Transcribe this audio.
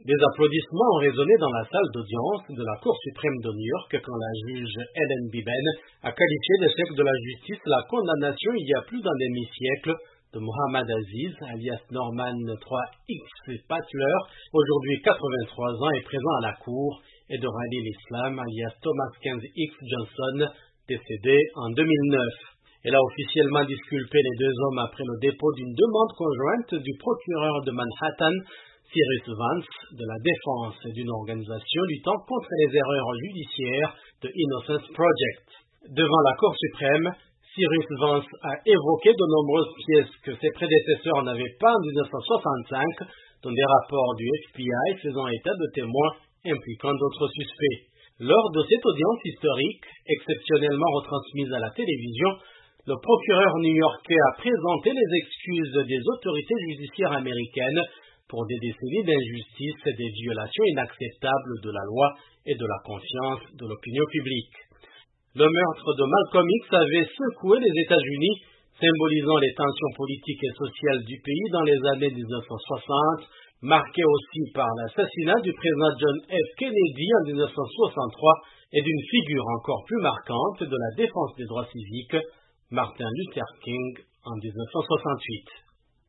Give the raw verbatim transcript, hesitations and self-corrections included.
Des applaudissements ont résonné dans la salle d'audience de la Cour suprême de New York quand la juge Ellen Biben a qualifié d'échec de la justice la condamnation il y a plus d'un demi-siècle de Mohammad Aziz, alias Norman trois X Patler, aujourd'hui quatre-vingt-trois ans et présent à la Cour, et de Khalil Islam, alias Thomas quinze X Johnson, décédé en deux mille neuf. Elle a officiellement disculpé les deux hommes après le dépôt d'une demande conjointe du procureur de Manhattan, Cyrus Vance, de la défense d'une organisation luttant contre les erreurs judiciaires de Innocence Project. Devant la Cour suprême, Cyrus Vance a évoqué de nombreuses pièces que ses prédécesseurs n'avaient pas en dix-neuf cent soixante-cinq, dont des rapports du F B I faisant état de témoins impliquant d'autres suspects. Lors de cette audience historique, exceptionnellement retransmise à la télévision, le procureur new-yorkais a présenté les excuses des autorités judiciaires américaines pour des décennies d'injustice et des violations inacceptables de la loi et de la confiance de l'opinion publique. Le meurtre de Malcolm X avait secoué les États-Unis, symbolisant les tensions politiques et sociales du pays dans les années dix-neuf cent soixante, marqué aussi par l'assassinat du président John F. Kennedy en dix-neuf cent soixante-trois et d'une figure encore plus marquante de la défense des droits civiques, Martin Luther King, en dix-neuf cent soixante-huit.